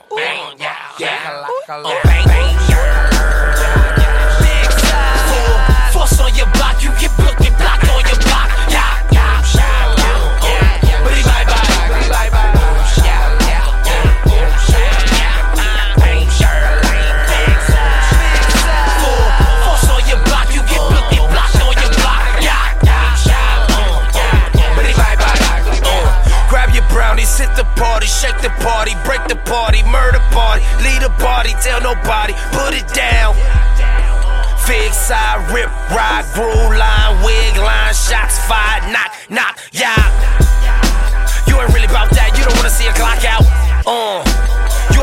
bang, yeah. Bang, bang, big side. Full force on your block, you get booked and blocked on your block. Yeah, but he bye bye. Hit the party, shake the party, break the party, murder party, lead a party, tell nobody, put it down. Fig side, rip, ride, groove line, wig line, shots fired, knock, yeah. You ain't really about that, you don't wanna see a clock out.